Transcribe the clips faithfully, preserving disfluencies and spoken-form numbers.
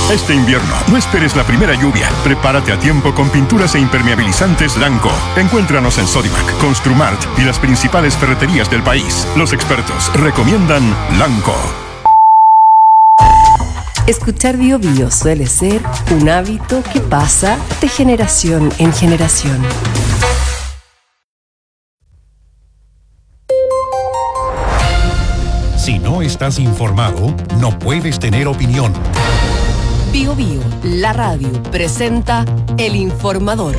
Este invierno, no esperes la primera lluvia. Prepárate a tiempo con pinturas e impermeabilizantes Lanco. Encuéntranos en Sodimac, Construmart y las principales ferreterías del país. Los expertos recomiendan Lanco. Escuchar Bio Bio suele ser un hábito que pasa de generación en generación. Si no estás informado, no puedes tener opinión. Bio Bio, la radio, presenta El Informador.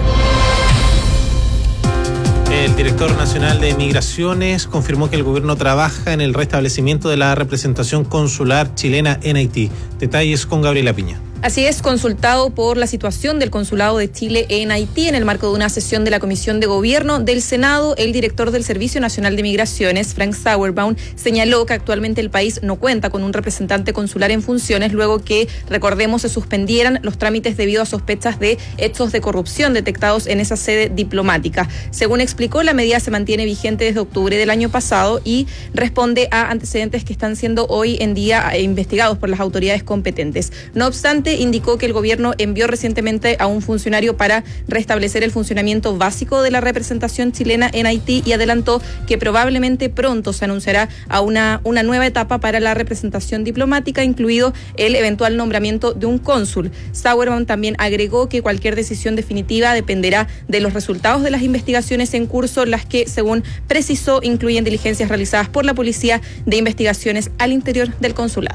El director nacional de Migraciones confirmó que el gobierno trabaja en el restablecimiento de la representación consular chilena en Haití. Detalles con Gabriela Piña. Así es, consultado por la situación del Consulado de Chile en Haití en el marco de una sesión de la Comisión de Gobierno del Senado, el director del Servicio Nacional de Migraciones, Frank Sauerbaum, señaló que actualmente el país no cuenta con un representante consular en funciones luego que, recordemos, se suspendieran los trámites debido a sospechas de hechos de corrupción detectados en esa sede diplomática. Según explicó, la medida se mantiene vigente desde octubre del año pasado y responde a antecedentes que están siendo hoy en día investigados por las autoridades competentes. No obstante, indicó que el gobierno envió recientemente a un funcionario para restablecer el funcionamiento básico de la representación chilena en Haití y adelantó que probablemente pronto se anunciará a una, una nueva etapa para la representación diplomática, incluido el eventual nombramiento de un cónsul. Sauerbaum también agregó que cualquier decisión definitiva dependerá de los resultados de las investigaciones en curso, las que, según precisó, incluyen diligencias realizadas por la Policía de Investigaciones al interior del consulado.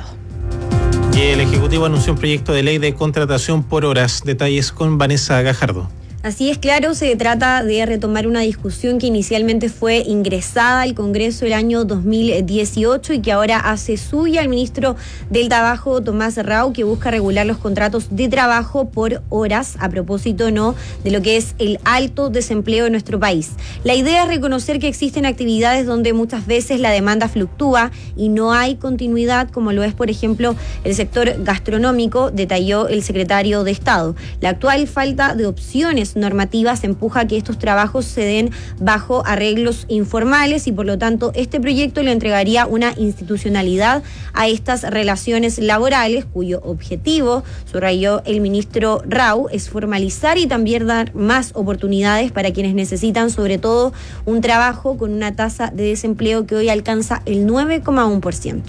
Y el Ejecutivo anunció un proyecto de ley de contratación por horas. Detalles con Vanessa Gajardo. Así es, claro, se trata de retomar una discusión que inicialmente fue ingresada al Congreso el año dos mil dieciocho y que ahora hace suya el ministro del Trabajo, Tomás Rau, que busca regular los contratos de trabajo por horas, a propósito no de lo que es el alto desempleo en nuestro país. La idea es reconocer que existen actividades donde muchas veces la demanda fluctúa y no hay continuidad, como lo es, por ejemplo, el sector gastronómico, detalló el secretario de Estado. La actual falta de opciones normativas empuja a que estos trabajos se den bajo arreglos informales y por lo tanto este proyecto le entregaría una institucionalidad a estas relaciones laborales cuyo objetivo, subrayó el ministro Rau, es formalizar y también dar más oportunidades para quienes necesitan sobre todo un trabajo con una tasa de desempleo que hoy alcanza el nueve coma uno por ciento.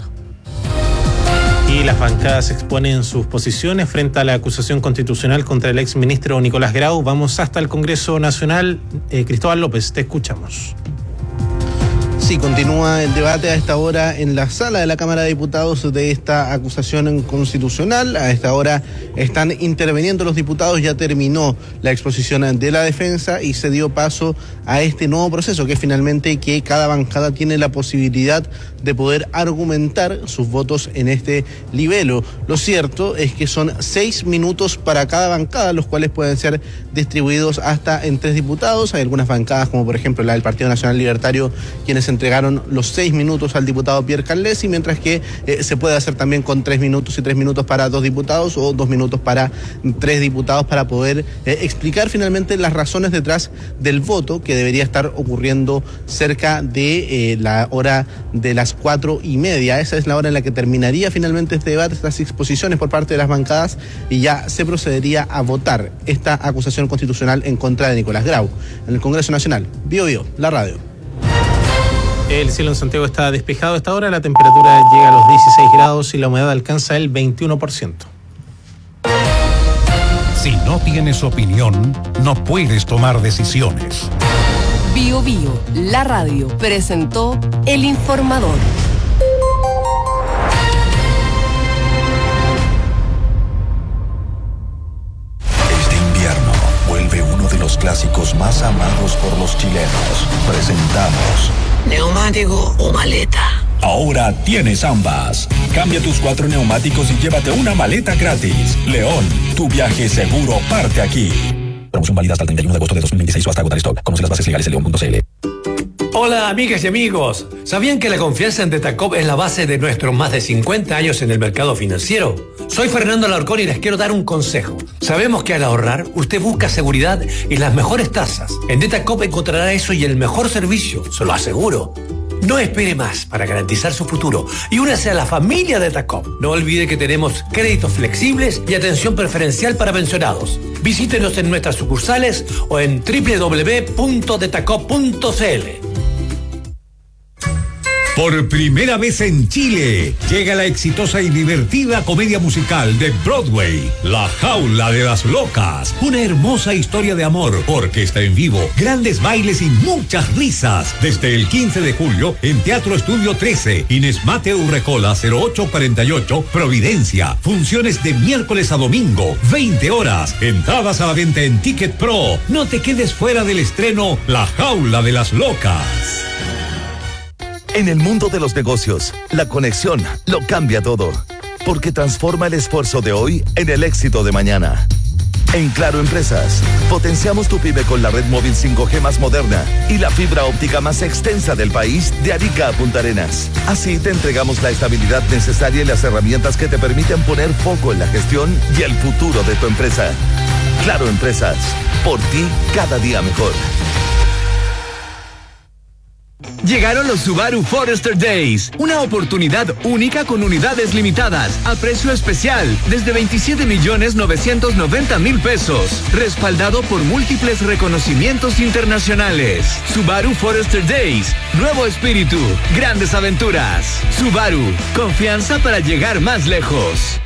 Y las bancadas exponen sus posiciones frente a la acusación constitucional contra el exministro Nicolás Grau. Vamos hasta el Congreso Nacional. Eh, Cristóbal López, te escuchamos. Sí, continúa el debate a esta hora en la sala de la Cámara de Diputados de esta acusación constitucional. A esta hora están interviniendo los diputados, ya terminó la exposición de la defensa y se dio paso a este nuevo proceso, que es finalmente que cada bancada tiene la posibilidad de poder argumentar sus votos en este libelo. Lo cierto es que son seis minutos para cada bancada, los cuales pueden ser distribuidos hasta en tres diputados. Hay algunas bancadas, como por ejemplo la del Partido Nacional Libertario, quienes entregaron los seis minutos al diputado Pierre Carlesi, mientras que eh, se puede hacer también con tres minutos y tres minutos para dos diputados o dos minutos para tres diputados para poder eh, explicar finalmente las razones detrás del voto que debería estar ocurriendo cerca de eh, la hora de las cuatro y media. Esa es la hora en la que terminaría finalmente este debate, estas exposiciones por parte de las bancadas y ya se procedería a votar esta acusación constitucional en contra de Nicolás Grau en el Congreso Nacional. Bio Bio, la radio. El cielo en Santiago está despejado a esta hora, la temperatura llega a los dieciséis grados y la humedad alcanza el veintiuno por ciento. Si no tienes opinión, no puedes tomar decisiones. Bio Bio, la radio, presentó El Informador. Este invierno vuelve uno de los clásicos más amados por los chilenos. Presentamos ¿neumático o maleta? Ahora tienes ambas. Cambia tus cuatro neumáticos y llévate una maleta gratis. León, tu viaje seguro parte aquí. Promoción válida hasta el treinta y uno de agosto de dos mil veintiséis o hasta agotar stock. Conoce las bases legales en león punto c l. Hola amigas y amigos, ¿sabían que la confianza en Detacop es la base de nuestros más de cincuenta años en el mercado financiero? Soy Fernando Alarcón y les quiero dar un consejo. Sabemos que al ahorrar, usted busca seguridad y las mejores tasas. En Detacop encontrará eso y el mejor servicio, se lo aseguro. No espere más para garantizar su futuro y únase a la familia de Tacop. No olvide que tenemos créditos flexibles y atención preferencial para pensionados. Visítenos en nuestras sucursales o en doble u doble u doble u punto detacop punto c l. Por primera vez en Chile, llega la exitosa y divertida comedia musical de Broadway, La Jaula de las Locas. Una hermosa historia de amor, orquesta en vivo, grandes bailes y muchas risas. Desde el quince de julio en Teatro Estudio trece, Inés Mate Urrejola cero ocho cuarenta y ocho, Providencia. Funciones de miércoles a domingo, veinte horas. Entradas a la venta en Ticket Pro. No te quedes fuera del estreno La Jaula de las Locas. En el mundo de los negocios, la conexión lo cambia todo, porque transforma el esfuerzo de hoy en el éxito de mañana. En Claro Empresas, potenciamos tu pyme con la red móvil cinco G más moderna y la fibra óptica más extensa del país, de Arica a Punta Arenas. Así te entregamos la estabilidad necesaria y las herramientas que te permiten poner foco en la gestión y el futuro de tu empresa. Claro Empresas, por ti cada día mejor. Llegaron los Subaru Forester Days, una oportunidad única con unidades limitadas, a precio especial, desde veintisiete millones novecientos noventa mil pesos, respaldado por múltiples reconocimientos internacionales. Subaru Forester Days, nuevo espíritu, grandes aventuras. Subaru, confianza para llegar más lejos.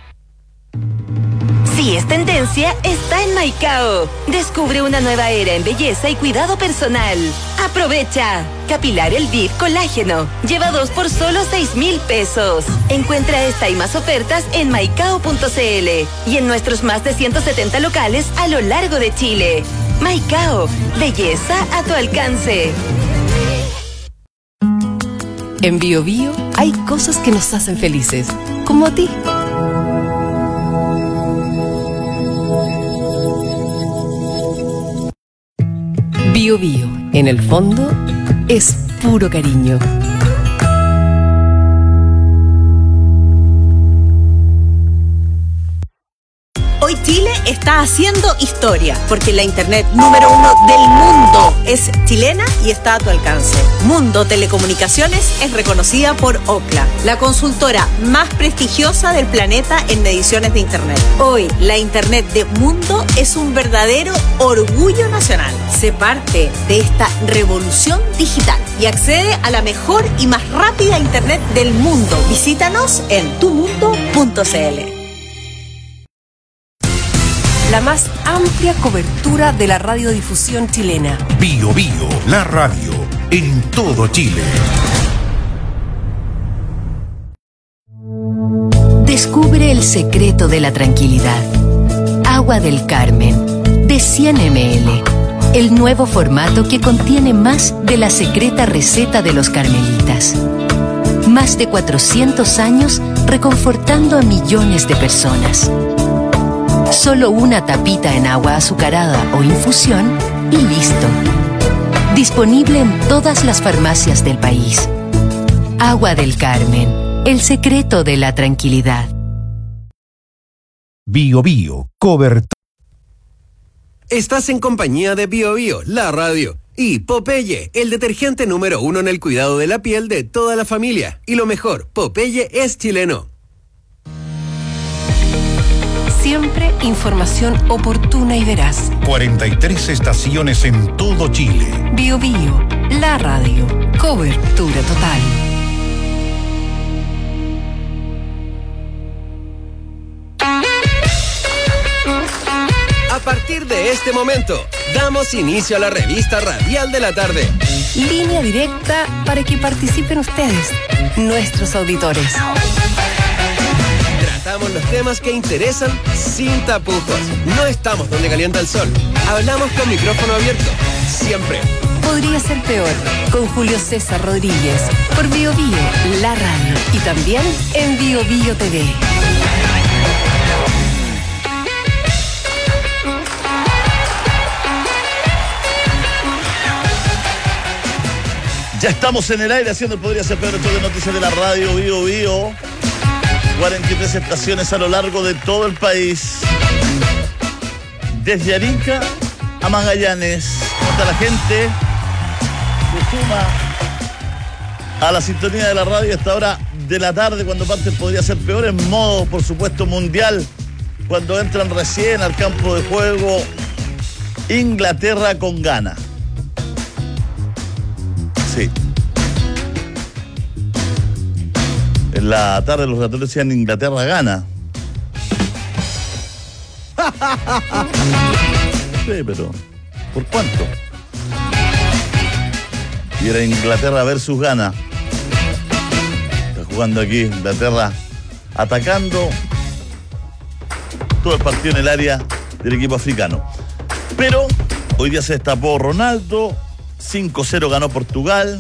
Si es tendencia, está en Maicao. Descubre una nueva era en belleza y cuidado personal. ¡Aprovecha! Capilar El Viv Colágeno. Lleva dos por solo seis mil pesos. Encuentra esta y más ofertas en maicao punto c l y en nuestros más de ciento setenta locales a lo largo de Chile. Maicao, belleza a tu alcance. En Bio Bio hay cosas que nos hacen felices, como a ti. Bio Bio, en el fondo, es puro cariño. Hoy Chile está haciendo historia, porque la internet número uno del mundo es chilena y está a tu alcance. Mundo Telecomunicaciones es reconocida por Ookla, la consultora más prestigiosa del planeta en mediciones de internet. Hoy, la internet de Mundo es un verdadero orgullo nacional. Sé parte de esta revolución digital y accede a la mejor y más rápida internet del mundo. Visítanos en tu mundo punto c l. La más amplia cobertura de la radiodifusión chilena. Bio Bio, la radio, en todo Chile. Descubre el secreto de la tranquilidad. Agua del Carmen, de cien mililitros. El nuevo formato que contiene más de la secreta receta de los carmelitas. Más de cuatrocientos años reconfortando a millones de personas. Solo una tapita en agua azucarada o infusión y listo. Disponible en todas las farmacias del país. Agua del Carmen, el secreto de la tranquilidad. Bio Bio, cobertura. Estás en compañía de Bio Bio, la radio. Y Popeye, el detergente número uno en el cuidado de la piel de toda la familia. Y lo mejor, Popeye es chileno. Siempre información oportuna y veraz. cuarenta y tres estaciones en todo Chile. Bio Bio, la radio. Cobertura total. A partir de este momento, damos inicio a la revista radial de la tarde. Línea directa para que participen ustedes, nuestros auditores. Tratamos los temas que interesan sin tapujos. No estamos donde calienta el sol. Hablamos con micrófono abierto. Siempre. Podría ser peor. Con Julio César Rodríguez. Por Bio Bio, la radio. Y también en Bio Bio T V. Ya estamos en el aire haciendo Podría Ser Peor, esto de noticias de la radio Bio Bio. cuarenta y tres estaciones a lo largo de todo el país. Desde Arica a Magallanes. ¿Cómo está la gente? Se suma a la sintonía de la radio a esta hora de la tarde, cuando parte podría ser peor, en modo, por supuesto, mundial, cuando entran recién al campo de juego Inglaterra con Ghana. Sí. En la tarde los relatores decían Inglaterra gana. Sí, pero ¿por cuánto? Y era Inglaterra versus Ghana. Está jugando aquí Inglaterra, atacando todo el partido en el área del equipo africano. Pero hoy día se destapó Ronaldo, cinco cero ganó Portugal,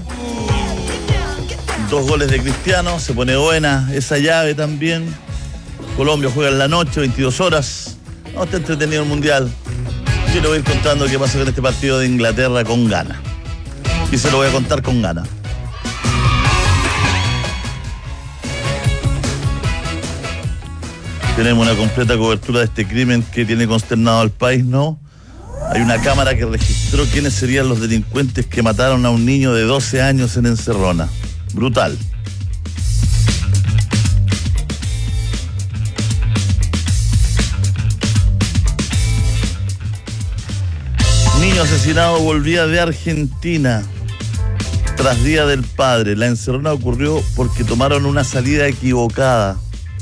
dos goles de Cristiano, se pone buena esa llave también. Colombia juega en la noche, veintidós horas. No, está entretenido el Mundial. Yo le voy a ir contando qué pasa con este partido de Inglaterra con Ghana. Y se lo voy a contar con Ghana. Tenemos una completa cobertura de este crimen que tiene consternado al país, ¿no? Hay una cámara que registró quiénes serían los delincuentes que mataron a un niño de doce años en Encerrona. Brutal. Niño asesinado volvía de Argentina tras Día del Padre. La encerrona ocurrió porque tomaron una salida equivocada.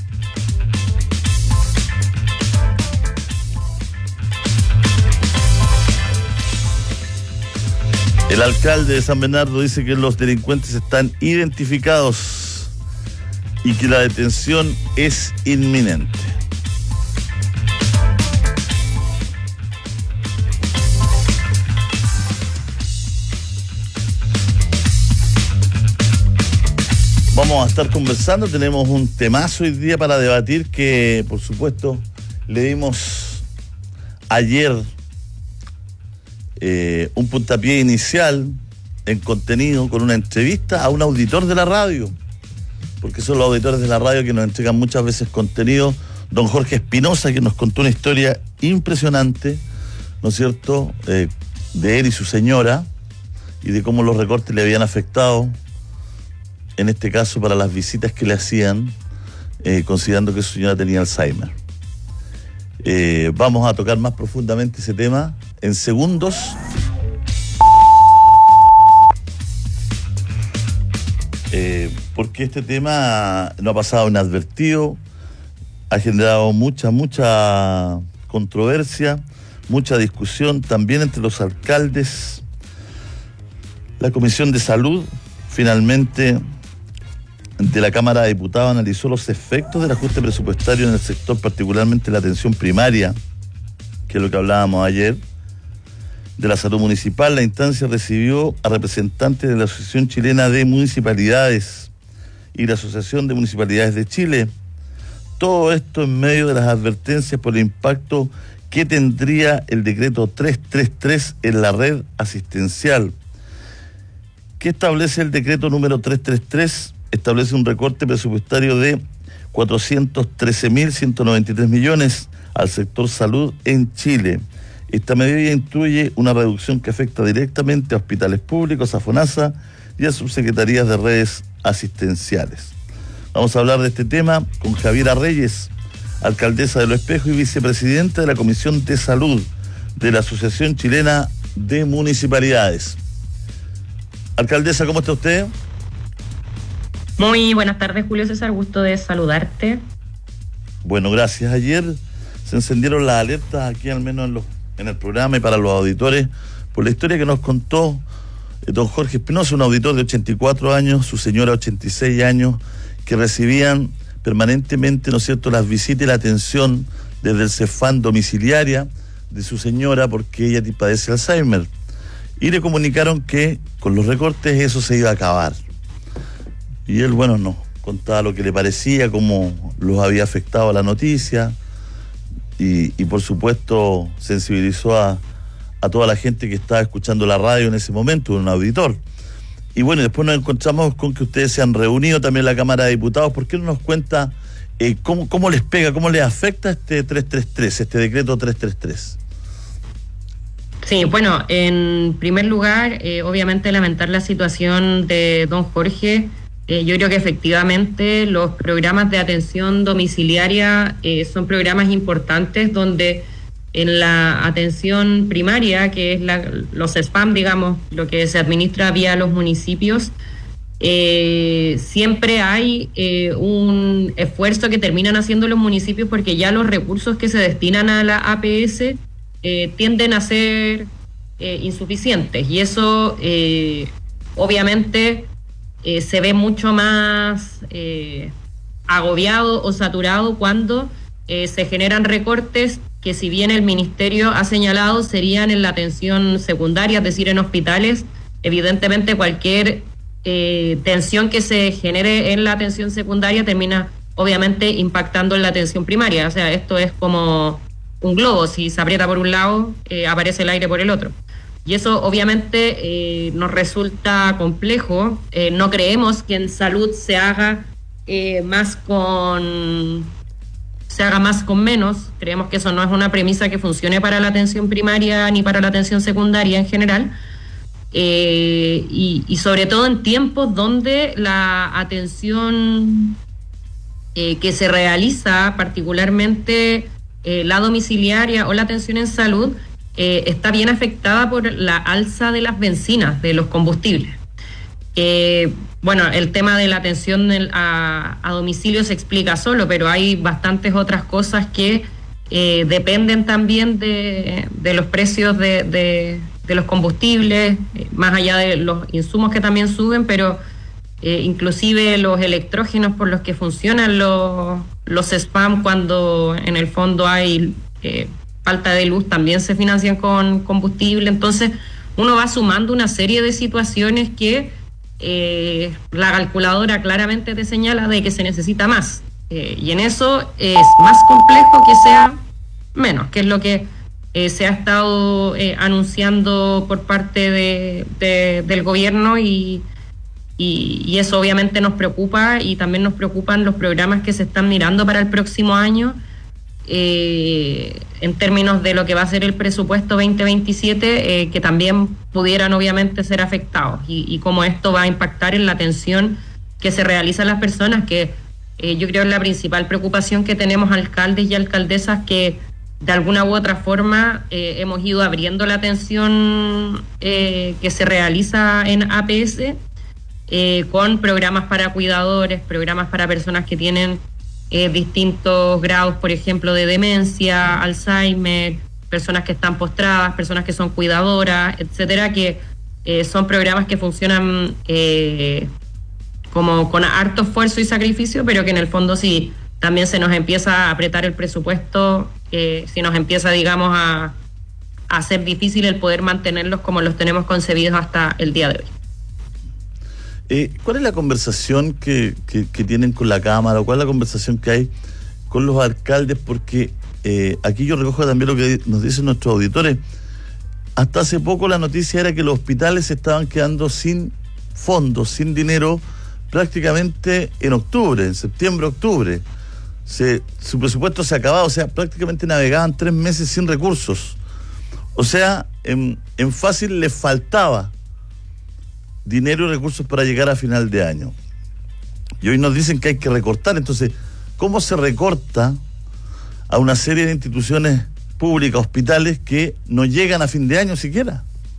El alcalde de San Bernardo dice que los delincuentes están identificados y que la detención es inminente. Vamos a estar conversando, tenemos un temazo hoy día para debatir que, por supuesto, le dimos ayer Eh, un puntapié inicial en contenido con una entrevista a un auditor de la radio, porque son los auditores de la radio que nos entregan muchas veces contenido. Don Jorge Espinosa, que nos contó una historia impresionante, ¿no es cierto?, eh, de él y su señora, y de cómo los recortes le habían afectado, en este caso para las visitas que le hacían, eh, considerando que su señora tenía Alzheimer. Eh, vamos a tocar más profundamente ese tema en segundos. Eh, porque este tema no ha pasado inadvertido, ha generado mucha, mucha controversia, mucha discusión también entre los alcaldes. La Comisión de Salud finalmente de la Cámara de Diputados analizó los efectos del ajuste presupuestario en el sector, particularmente la atención primaria, que es lo que hablábamos ayer, de la salud municipal. La instancia recibió a representantes de la Asociación Chilena de Municipalidades y la Asociación de Municipalidades de Chile. Todo esto en medio de las advertencias por el impacto que tendría el decreto trescientos treinta y tres en la red asistencial. ¿Qué establece el decreto número trescientos treinta y tres? Establece un recorte presupuestario de cuatrocientos trece mil ciento noventa y tres millones al sector salud en Chile. Esta medida incluye una reducción que afecta directamente a hospitales públicos, a FONASA y a subsecretarías de redes asistenciales. Vamos a hablar de este tema con Javiera Reyes, alcaldesa de Los Espejos y vicepresidenta de la Comisión de Salud de la Asociación Chilena de Municipalidades. Alcaldesa, ¿cómo está usted? Muy buenas tardes, Julio César, gusto de saludarte. Bueno, gracias. Ayer se encendieron las alertas aquí, al menos en, los, en el programa y para los auditores, por la historia que nos contó eh, don Jorge Espinosa, un auditor de ochenta y cuatro años, su señora ochenta y seis años, que recibían permanentemente, ¿no es cierto?, las visitas y la atención desde el Cefam domiciliaria de su señora, porque ella padece Alzheimer. Y le comunicaron que con los recortes eso se iba a acabar. Y él, bueno, nos contaba lo que le parecía, cómo los había afectado la noticia, y, y por supuesto sensibilizó a, a toda la gente que estaba escuchando la radio en ese momento, un auditor. Y bueno, después nos encontramos con que ustedes se han reunido también en la Cámara de Diputados. ¿Por qué no nos cuenta eh, cómo, cómo les pega, cómo les afecta este trescientos treinta y tres, este decreto trescientos treinta y tres? Sí, bueno, en primer lugar, eh, obviamente lamentar la situación de don Jorge. Eh, yo creo que efectivamente los programas de atención domiciliaria eh, son programas importantes donde en la atención primaria, que es la, los S P A M, digamos, lo que se administra vía los municipios, eh, siempre hay eh, un esfuerzo que terminan haciendo los municipios porque ya los recursos que se destinan a la A P S eh, tienden a ser eh, insuficientes y eso eh, obviamente eh, se ve mucho más eh, agobiado o saturado cuando eh, se generan recortes que si bien el ministerio ha señalado serían en la atención secundaria, es decir, en hospitales. Evidentemente cualquier eh, tensión que se genere en la atención secundaria termina obviamente impactando en la atención primaria. O sea, esto es como un globo, si se aprieta por un lado, eh, aparece el aire por el otro. Y eso obviamente eh, nos resulta complejo. Eh, no creemos que en salud se haga eh, más con... se haga más con menos. Creemos que eso no es una premisa que funcione para la atención primaria ni para la atención secundaria en general. Eh, y, y sobre todo en tiempos donde la atención eh, que se realiza, particularmente eh, la domiciliaria o la atención en salud, eh, está bien afectada por la alza de las bencinas, de los combustibles. Eh, bueno, el tema de la atención a, a domicilio se explica solo, pero hay bastantes otras cosas que eh, dependen también de, de los precios de, de, de los combustibles, eh, más allá de los insumos que también suben, pero eh, inclusive los electrógenos por los que funcionan los, los S P A M cuando en el fondo hay eh, falta de luz también se financian con combustible. Entonces uno va sumando una serie de situaciones que Eh, la calculadora claramente te señala de que se necesita más eh, y en eso es más complejo que sea menos, que es lo que eh, se ha estado eh, anunciando por parte de, de, del gobierno y, y, y eso obviamente nos preocupa y también nos preocupan los programas que se están mirando para el próximo año eh, en términos de lo que va a ser el presupuesto veinte veintisiete, eh, que también pudieran obviamente ser afectados y, y cómo esto va a impactar en la atención que se realiza a las personas, que eh, yo creo es la principal preocupación que tenemos alcaldes y alcaldesas, que de alguna u otra forma eh, hemos ido abriendo la atención eh, que se realiza en A P S eh, con programas para cuidadores, programas para personas que tienen Eh, distintos grados, por ejemplo, de demencia, Alzheimer, personas que están postradas, personas que son cuidadoras, etcétera, que eh, son programas que funcionan eh, como con harto esfuerzo y sacrificio, pero que en el fondo si también se nos empieza a apretar el presupuesto, eh, si nos empieza, digamos, a, a ser difícil el poder mantenerlos como los tenemos concebidos hasta el día de hoy. Eh, ¿Cuál es la conversación que, que, que tienen con la Cámara? ¿Cuál es la conversación que hay con los alcaldes? Porque eh, aquí yo recojo también lo que nos dicen nuestros auditores. Hasta hace poco la noticia era que los hospitales se estaban quedando sin fondos, sin dinero, prácticamente en octubre, en septiembre, octubre. Se, su presupuesto se acababa, o sea, prácticamente navegaban tres meses sin recursos. O sea, en, en fácil les faltaba dinero y recursos para llegar a final de año. Y hoy nos dicen que hay que recortar. Entonces, ¿cómo se recorta a una serie de instituciones públicas, hospitales, que no llegan a fin de año siquiera?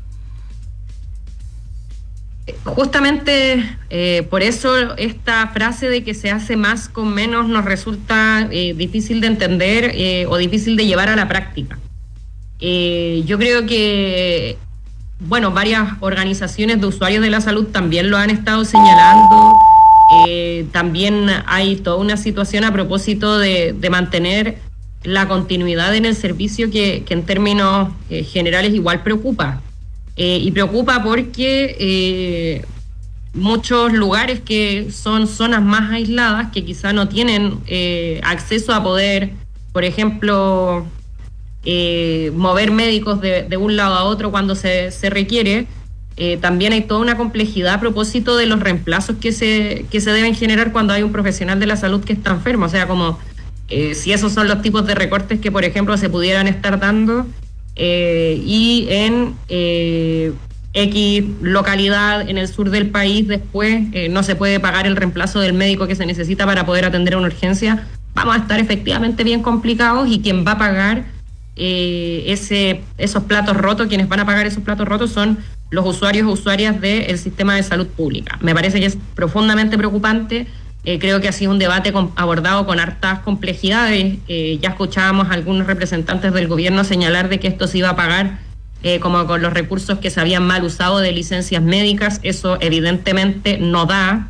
Justamente eh, por eso esta frase de que se hace más con menos nos resulta eh, difícil de entender eh, o difícil de llevar a la práctica. Eh, yo creo que bueno, varias organizaciones de usuarios de la salud también lo han estado señalando. Eh, también hay toda una situación a propósito de, de mantener la continuidad en el servicio que, que en términos eh, generales igual preocupa. Eh, y preocupa porque eh, muchos lugares que son zonas más aisladas, que quizá no tienen eh, acceso a poder, por ejemplo, Eh, mover médicos de, de un lado a otro cuando se, se requiere, eh, también hay toda una complejidad a propósito de los reemplazos que se, que se deben generar cuando hay un profesional de la salud que está enfermo. O sea, como eh, si esos son los tipos de recortes que, por ejemplo, se pudieran estar dando, eh, y en eh, X localidad en el sur del país después eh, no se puede pagar el reemplazo del médico que se necesita para poder atender una urgencia, vamos a estar efectivamente bien complicados, y quien va a pagar eh, ese, esos platos rotos, quienes van a pagar esos platos rotos son los usuarios o usuarias del sistema de salud pública. Me parece que es profundamente preocupante. Eh, creo que ha sido un debate con, abordado con hartas complejidades. Eh, ya escuchábamos a algunos representantes del gobierno señalar de que esto se iba a pagar eh, como con los recursos que se habían mal usado de licencias médicas. Eso evidentemente no da.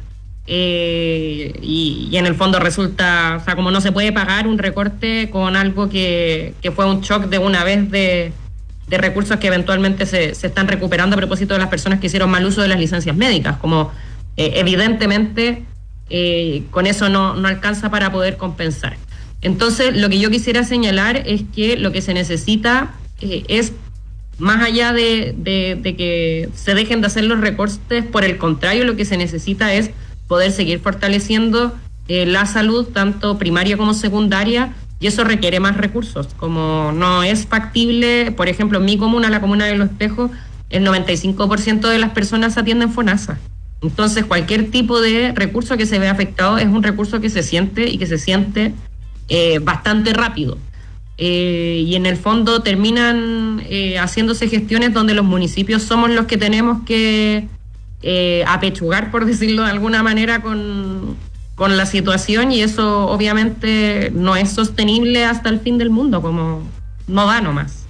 Eh, y, y en el fondo resulta, o sea, como no se puede pagar un recorte con algo que, que fue un shock de una vez de, de recursos que eventualmente se, se están recuperando a propósito de las personas que hicieron mal uso de las licencias médicas, como eh, evidentemente eh, con eso no, no alcanza para poder compensar. Entonces, lo que yo quisiera señalar es que lo que se necesita eh, es, más allá de, de, de que se dejen de hacer los recortes, por el contrario, lo que se necesita es poder seguir fortaleciendo eh, la salud, tanto primaria como secundaria, y eso requiere más recursos. Como no es factible, por ejemplo, en mi comuna, la comuna de Los Espejos, el noventa y cinco por ciento de las personas atienden FONASA. Entonces, cualquier tipo de recurso que se vea afectado es un recurso que se siente y que se siente eh, bastante rápido. Eh, y en el fondo terminan eh, haciéndose gestiones donde los municipios somos los que tenemos que Eh, apechugar, por decirlo de alguna manera, con, con la situación, y eso obviamente no es sostenible hasta el fin del mundo, como no da nomás.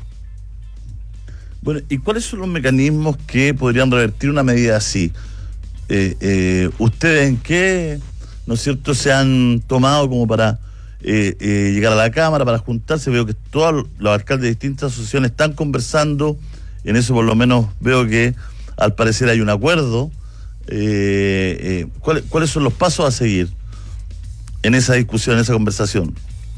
Bueno, ¿y cuáles son los mecanismos que podrían revertir una medida así? Eh, eh, ¿Ustedes en qué, no es cierto, se han tomado como para eh, eh, llegar a la Cámara, para juntarse? Veo que todos los alcaldes de distintas asociaciones están conversando, en eso por lo menos veo que al parecer hay un acuerdo. Eh, eh, ¿cuál, ¿Cuáles son los pasos a seguir en esa discusión, en esa conversación?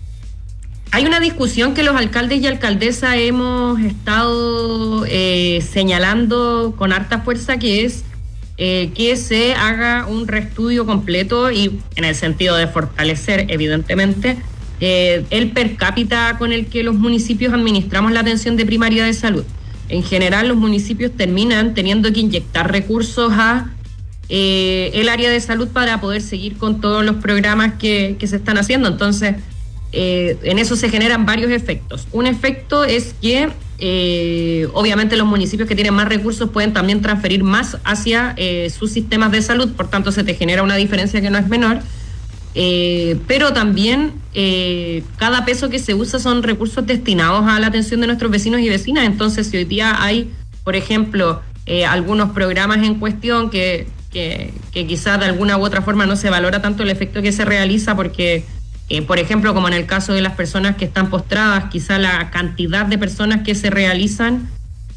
Hay una discusión que los alcaldes y alcaldesas hemos estado eh, señalando con harta fuerza, que es eh, que se haga un reestudio completo, y en el sentido de fortalecer, evidentemente, eh, el per cápita con el que los municipios administramos la atención de primaria de salud. En general, los municipios terminan teniendo que inyectar recursos a eh, el área de salud para poder seguir con todos los programas que, que se están haciendo. Entonces, eh, en eso se generan varios efectos. Un efecto es que, eh, obviamente, los municipios que tienen más recursos pueden también transferir más hacia eh, sus sistemas de salud, por tanto, se te genera una diferencia que no es menor. Eh, pero también eh, cada peso que se usa son recursos destinados a la atención de nuestros vecinos y vecinas. Entonces, si hoy día hay, por ejemplo, eh, algunos programas en cuestión que, que, que quizás de alguna u otra forma no se valora tanto el efecto que se realiza, porque, eh, por ejemplo, como en el caso de las personas que están postradas, quizás la cantidad de personas que se realizan,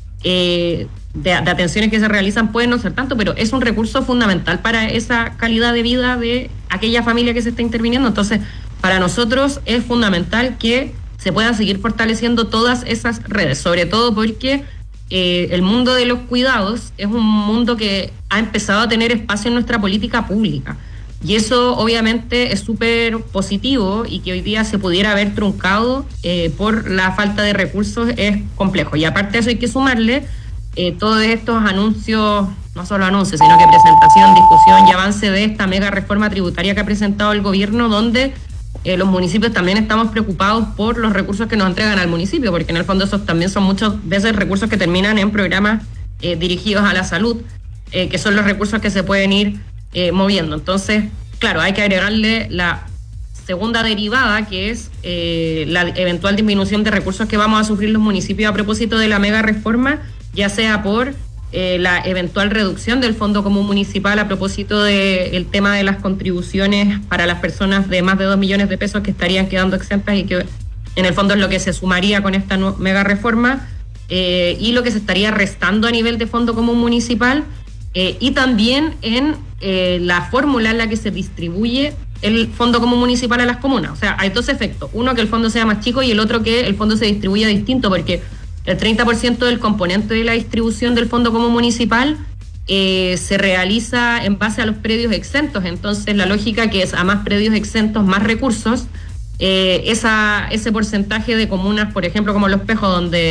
eh, de, de atenciones que se realizan puede no ser tanto, pero es un recurso fundamental para esa calidad de vida de aquella familia que se está interviniendo. Entonces, para nosotros es fundamental que se puedan seguir fortaleciendo todas esas redes, sobre todo porque eh, el mundo de los cuidados es un mundo que ha empezado a tener espacio en nuestra política pública, y eso obviamente es súper positivo, y que hoy día se pudiera haber truncado eh, por la falta de recursos es complejo. Y aparte de eso hay que sumarle eh, todos estos anuncios, no solo anuncios, sino que presentación, discusión y avance de esta mega reforma tributaria que ha presentado el gobierno, donde eh, los municipios también estamos preocupados por los recursos que nos entregan al municipio, porque en el fondo esos también son muchas veces recursos que terminan en programas eh, dirigidos a la salud, eh, que son los recursos que se pueden ir eh, moviendo. Entonces, claro, hay que agregarle la segunda derivada, que es eh, la eventual disminución de recursos que vamos a sufrir los municipios a propósito de la mega reforma, ya sea por eh, la eventual reducción del Fondo Común Municipal a propósito del tema de las contribuciones para las personas de más de dos millones de pesos que estarían quedando exentas, y que en el fondo es lo que se sumaría con esta mega reforma, eh, y lo que se estaría restando a nivel de Fondo Común Municipal, eh, y también en eh, la fórmula en la que se distribuye el Fondo Común Municipal a las comunas. O sea, hay dos efectos: uno, que el fondo sea más chico, y el otro, que el fondo se distribuya distinto, porque el treinta por ciento del componente de la distribución del Fondo Común Municipal eh, se realiza en base a los predios exentos. Entonces, la lógica que es a más predios exentos, más recursos. Eh, esa, ese porcentaje de comunas, por ejemplo, como Los Espejos, donde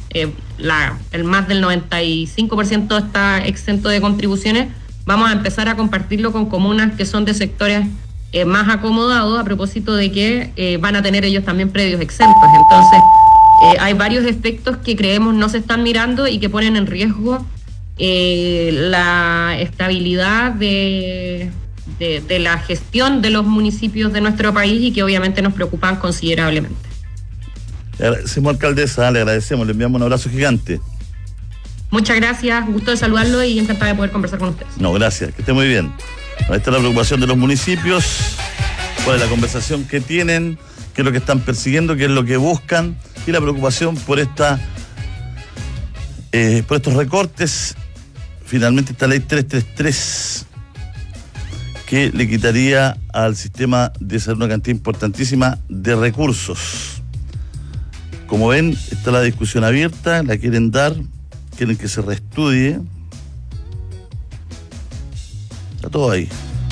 eh, la, el más del noventa y cinco por ciento está exento de contribuciones, vamos a empezar a compartirlo con comunas que son de sectores eh, más acomodados, a propósito de que eh, van a tener ellos también predios exentos. Entonces, eh, hay varios efectos que creemos no se están mirando y que ponen en riesgo eh, la estabilidad de, de, de la gestión de los municipios de nuestro país y que obviamente nos preocupan considerablemente. Le agradecemos, alcaldesa, le agradecemos, le enviamos un abrazo gigante. Muchas gracias, gusto de saludarlo y encantada de poder conversar con ustedes. No, gracias, que esté muy bien. Ahí está la preocupación de los municipios, cuál es la conversación que tienen, qué es lo que están persiguiendo, qué es lo que buscan, y la preocupación por esta eh, por estos recortes. Finalmente esta ley trescientos treinta y tres, que le quitaría al sistema de salud una cantidad importantísima de recursos. Como ven, está la discusión abierta, la quieren dar, quieren que se reestudie. Está todo ahí.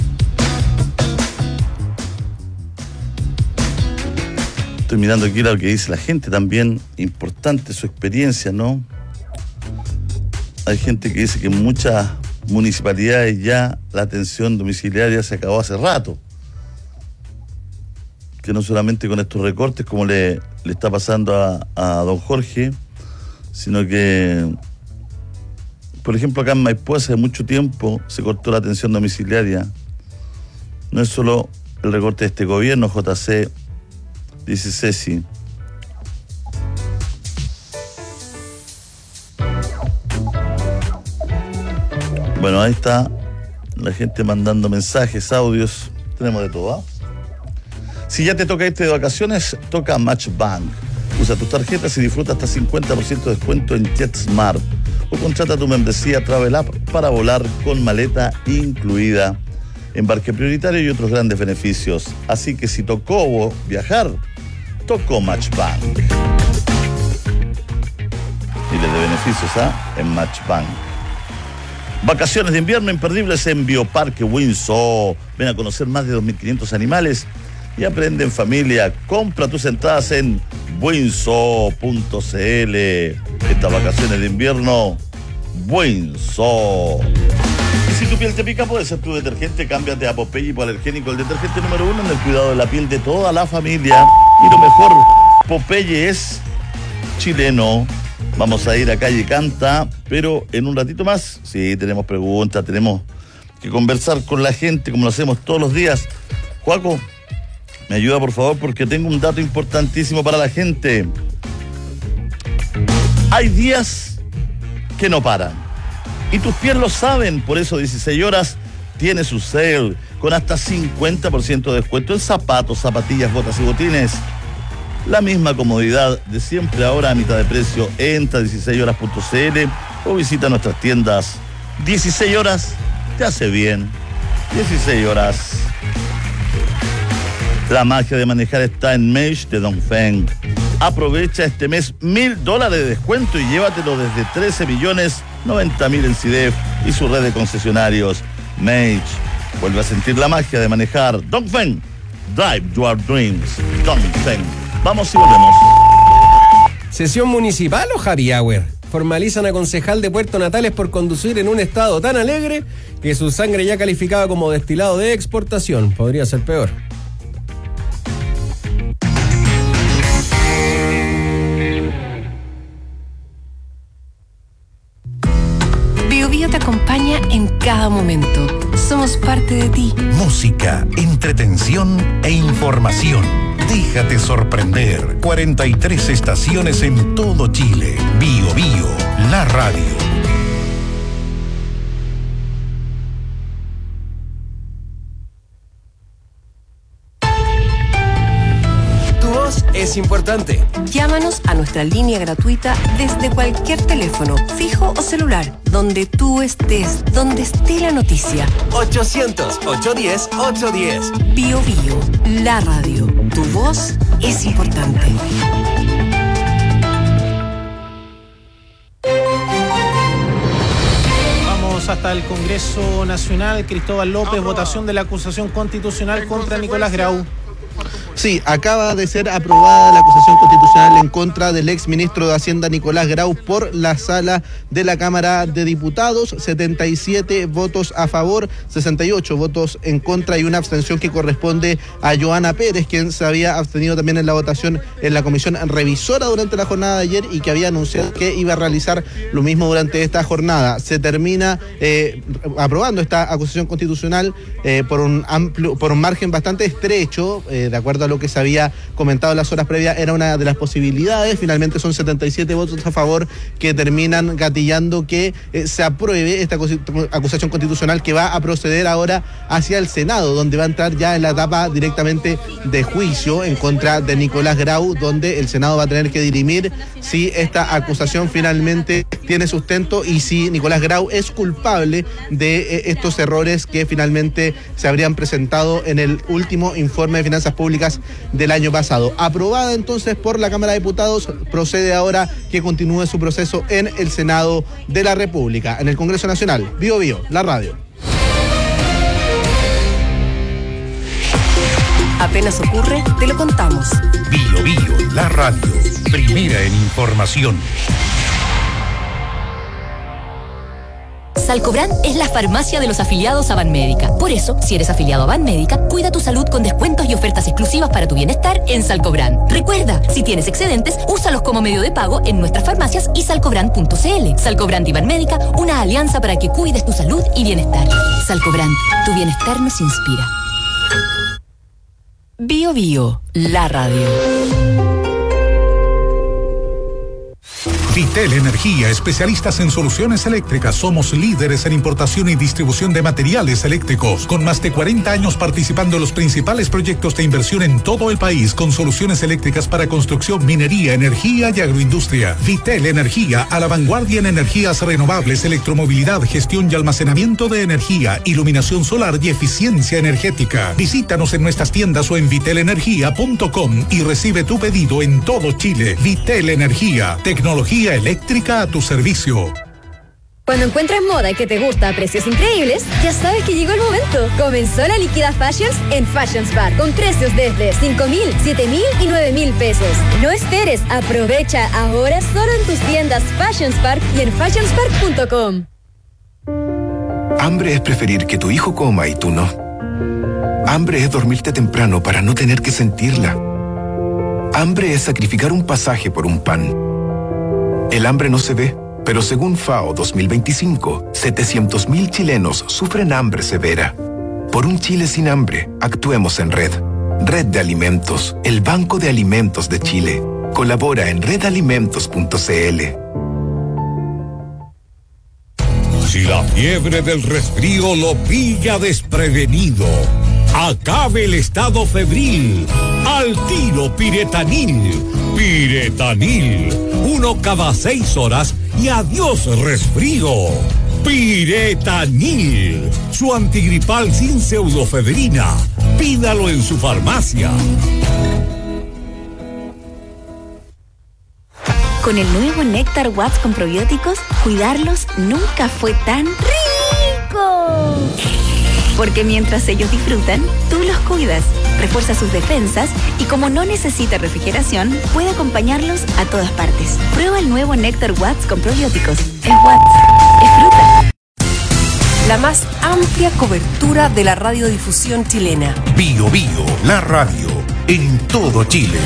Estoy mirando aquí lo que dice la gente también, importante su experiencia, ¿no? Hay gente que dice que en muchas municipalidades ya la atención domiciliaria se acabó hace rato. Que no solamente con estos recortes, como le, le está pasando a, a don Jorge, sino que, por ejemplo, acá en Maipú hace mucho tiempo se cortó la atención domiciliaria. No es solo el recorte de este gobierno, J C, dice Ceci. Bueno, ahí está la gente mandando mensajes, audios, tenemos de todo, ¿ah? Si ya te toca irte de vacaciones, toca Matchbank. Usa tus tarjetas y disfruta hasta cincuenta por ciento de descuento en JetSmart. O contrata tu membresía Travel App para volar con maleta incluida, embarque prioritario y otros grandes beneficios. Así que si tocó viajar, tocó Matchbank. Miles de beneficios, ¿ah? En Matchbank. Vacaciones de invierno imperdibles en Bioparque Windsor. Ven a conocer más de dos mil quinientos animales y aprende en familia. Compra tus entradas en windsor punto c l. Estas vacaciones de invierno, Windsor. Y si tu piel te pica, puede ser tu detergente. Cámbiate a Popeye hipoalergénico, el detergente número uno en el cuidado de la piel de toda la familia. Y lo mejor, Popeye es chileno. Vamos a ir a Calle Canta, pero en un ratito más, sí, tenemos preguntas, tenemos que conversar con la gente como lo hacemos todos los días. Juaco, me ayuda por favor porque tengo un dato importantísimo para la gente. Hay días que no paran y tus pies lo saben, por eso dieciséis horas tiene su sale con hasta cincuenta por ciento de descuento en zapatos, zapatillas, botas y botines. La misma comodidad de siempre ahora a mitad de precio. Entra a dieciséis horas punto c l o visita nuestras tiendas. dieciséis horas te hace bien. dieciséis horas. La magia de manejar está en Mage de Dongfeng. Aprovecha este mes mil dólares de descuento y llévatelo desde trece millones noventa mil en C I D E F y su red de concesionarios. Mage, vuelve a sentir la magia de manejar. Dongfeng, drive your dreams. Dongfeng. Vamos y volvemos. ¿Sesión municipal o happy hour? Formalizan a concejal de Puerto Natales por conducir en un estado tan alegre que su sangre ya calificaba como destilado de exportación. Podría ser peor. Bio Bio te acompaña en cada momento. Somos parte de ti. Música, entretención e información. Déjate sorprender. cuarenta y tres estaciones en todo Chile. Bio Bio, la radio. Tu voz es importante. Llámanos a nuestra línea gratuita desde cualquier teléfono, fijo o celular, donde tú estés, donde esté la noticia. ochocientos, ochocientos diez, ochocientos diez. Bio Bio, la radio. Tu voz es importante. Vamos hasta el Congreso Nacional. Cristóbal López, votación de la acusación constitucional contra Nicolás Grau. Sí, acaba de ser aprobada la acusación constitucional en contra del ex ministro de Hacienda Nicolás Grau por la sala de la Cámara de Diputados. setenta y siete votos a favor, sesenta y ocho votos en contra y una abstención que corresponde a Joana Pérez, quien se había abstenido también en la votación en la comisión revisora durante la jornada de ayer y que había anunciado que iba a realizar lo mismo durante esta jornada. Se termina eh, aprobando esta acusación constitucional eh, por un amplio, por un margen bastante estrecho, eh, de acuerdo a lo que se había comentado en las horas previas, era una de las posibilidades. Finalmente son setenta y siete votos a favor que terminan gatillando que eh, se apruebe esta acusación constitucional, que va a proceder ahora hacia el Senado, donde va a entrar ya en la etapa directamente de juicio en contra de Nicolás Grau, donde el Senado va a tener que dirimir si esta acusación finalmente tiene sustento y si Nicolás Grau es culpable de eh, estos errores que finalmente se habrían presentado en el último informe de finanzas públicas del año pasado. Aprobada entonces por la Cámara de Diputados, procede ahora que continúe su proceso en el Senado de la República. En el Congreso Nacional, Bio Bio, la radio. Apenas ocurre, te lo contamos. Bio Bio, la radio, primera en información. Salcobrand es la farmacia de los afiliados a Banmédica. Por eso, si eres afiliado a Banmédica, cuida tu salud con descuentos y ofertas exclusivas para tu bienestar en Salcobrand. Recuerda, si tienes excedentes, úsalos como medio de pago en nuestras farmacias y salcobrand punto c l. Salcobrand y Banmédica, una alianza para que cuides tu salud y bienestar. Salcobrand, tu bienestar nos inspira. Bio Bio, la radio. Vitel Energía, especialistas en soluciones eléctricas. Somos líderes en importación y distribución de materiales eléctricos, con más de cuarenta años participando en los principales proyectos de inversión en todo el país, con soluciones eléctricas para construcción, minería, energía y agroindustria. Vitel Energía, a la vanguardia en energías renovables, electromovilidad, gestión y almacenamiento de energía, iluminación solar y eficiencia energética. Visítanos en nuestras tiendas o en vitel energía punto com y recibe tu pedido en todo Chile. Vitel Energía, tecnología eléctrica a tu servicio. Cuando encuentras moda que te gusta a precios increíbles, ya sabes que llegó el momento. Comenzó la Liquida Fashions en Fashions Bar, con precios desde cinco mil, siete mil y nueve mil pesos. No esperes, aprovecha ahora solo en tus tiendas Fashions Bar y en fashions bar punto com. Hambre es preferir que tu hijo coma y tú no. Hambre es dormirte temprano para no tener que sentirla. Hambre es sacrificar un pasaje por un pan. El hambre no se ve, pero según FAO dos mil veinticinco, setecientos mil chilenos sufren hambre severa. Por un Chile sin hambre, actuemos en Red. Red de Alimentos, el Banco de Alimentos de Chile. Colabora en red alimentos punto c l. Si la fiebre del resfrío lo pilla desprevenido, acabe el estado febril. Al tiro Piretanil. Piretanil. Uno cada seis horas y adiós resfrío. Piretanil. Su antigripal sin pseudofedrina. Pídalo en su farmacia. Con el nuevo Néctar Watts con probióticos, cuidarlos nunca fue tan rico. Porque mientras ellos disfrutan, tú los cuidas, refuerza sus defensas y como no necesita refrigeración, puede acompañarlos a todas partes. Prueba el nuevo Néctar Watts con probióticos. Es Watts, es fruta. La más amplia cobertura de la radiodifusión chilena. Bio Bio, la radio, en todo Chile.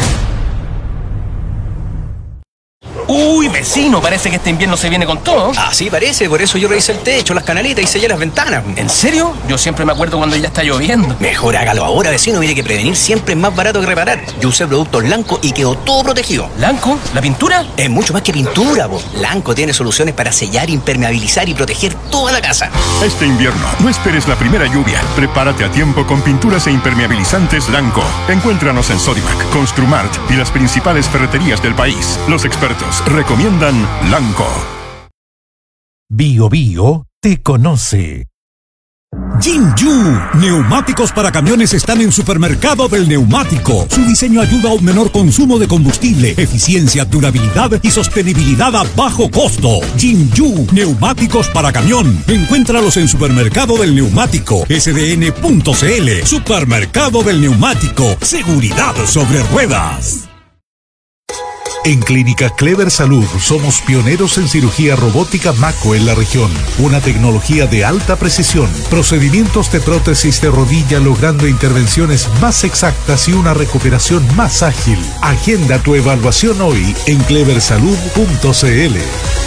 Uy, vecino, parece que este invierno se viene con todo. Así parece, por eso yo revisé el techo, las canaletas y sellé las ventanas. ¿En serio? Yo siempre me acuerdo cuando ya está lloviendo. Mejor hágalo ahora, vecino, mire que prevenir siempre es más barato que reparar. Yo usé productos Lanco y quedó todo protegido. ¿Lanco? ¿La pintura? Es mucho más que pintura, vos. Lanco tiene soluciones para sellar, impermeabilizar y proteger toda la casa. Este invierno, no esperes la primera lluvia. Prepárate a tiempo con pinturas e impermeabilizantes Lanco. Encuéntranos en Sodimac, Construmart y las principales ferreterías del país. Los expertos recomiendan Lanco. Bio Bio te conoce. Jinju, neumáticos para camiones están en Supermercado del Neumático. Su diseño ayuda a un menor consumo de combustible, eficiencia, durabilidad y sostenibilidad a bajo costo. Jinju, neumáticos para camión. Encuéntralos en Supermercado del Neumático, S D N punto C L. Supermercado del Neumático, seguridad sobre ruedas. En Clínica Clever Salud somos pioneros en cirugía robótica Mako en la región. Una tecnología de alta precisión, procedimientos de prótesis de rodilla logrando intervenciones más exactas y una recuperación más ágil. Agenda tu evaluación hoy en clever salud punto c l.